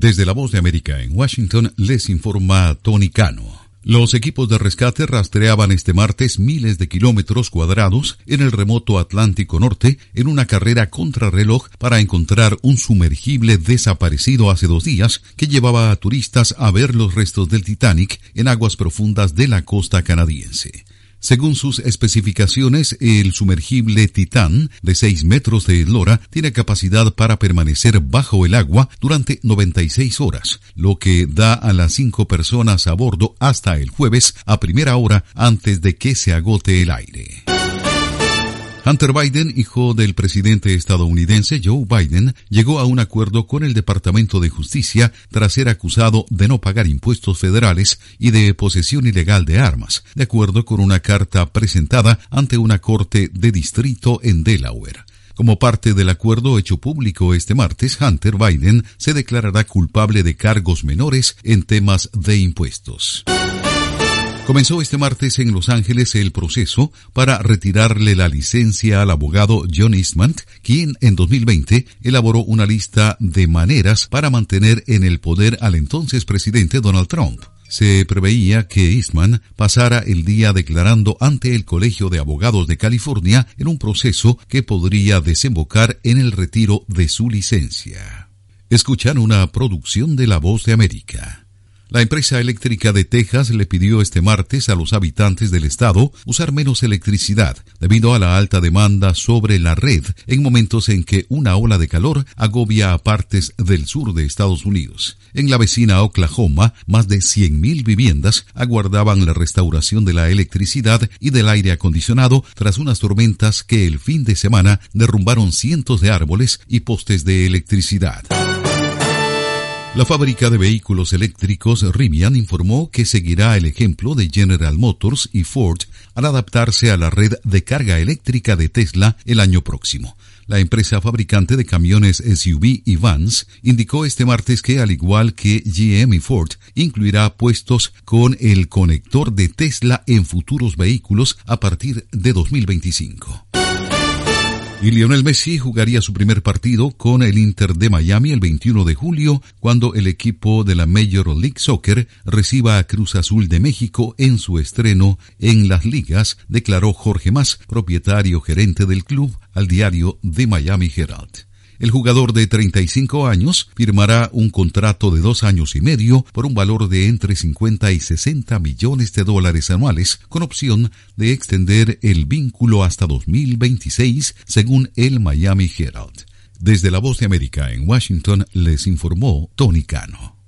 Desde La Voz de América en Washington les informa Tony Cano. Los equipos de rescate rastreaban este martes miles de kilómetros cuadrados en el remoto Atlántico Norte en una carrera contrarreloj para encontrar un sumergible desaparecido hace 2 días que llevaba a turistas a ver los restos del Titanic en aguas profundas de la costa canadiense. Según sus especificaciones, el sumergible Titán, de 6 metros de eslora, tiene capacidad para permanecer bajo el agua durante 96 horas, lo que da a las 5 personas a bordo hasta el jueves a primera hora antes de que se agote el aire. Hunter Biden, hijo del presidente estadounidense Joe Biden, llegó a un acuerdo con el Departamento de Justicia tras ser acusado de no pagar impuestos federales y de posesión ilegal de armas, de acuerdo con una carta presentada ante una corte de distrito en Delaware. Como parte del acuerdo hecho público este martes, Hunter Biden se declarará culpable de cargos menores en temas de impuestos. Comenzó este martes en Los Ángeles el proceso para retirarle la licencia al abogado John Eastman, quien en 2020 elaboró una lista de maneras para mantener en el poder al entonces presidente Donald Trump. Se preveía que Eastman pasara el día declarando ante el Colegio de Abogados de California en un proceso que podría desembocar en el retiro de su licencia. Escuchan una producción de La Voz de América. La empresa eléctrica de Texas le pidió este martes a los habitantes del estado usar menos electricidad debido a la alta demanda sobre la red en momentos en que una ola de calor agobia a partes del sur de Estados Unidos. En la vecina Oklahoma, más de 100,000 viviendas aguardaban la restauración de la electricidad y del aire acondicionado tras unas tormentas que el fin de semana derrumbaron cientos de árboles y postes de electricidad. La fábrica de vehículos eléctricos Rivian informó que seguirá el ejemplo de General Motors y Ford al adaptarse a la red de carga eléctrica de Tesla el año próximo. La empresa fabricante de camiones SUV y vans indicó este martes que, al igual que GM y Ford, incluirá puestos con el conector de Tesla en futuros vehículos a partir de 2025. Y Lionel Messi jugaría su primer partido con el Inter de Miami el 21 de julio, cuando el equipo de la Major League Soccer reciba a Cruz Azul de México en su estreno en las ligas, declaró Jorge Mas, propietario gerente del club, al diario The Miami Herald. El jugador de 35 años firmará un contrato de 2 años y medio por un valor de entre 50 y 60 millones de dólares anuales, con opción de extender el vínculo hasta 2026, según el Miami Herald. Desde La Voz de América en Washington les informó Tony Cano.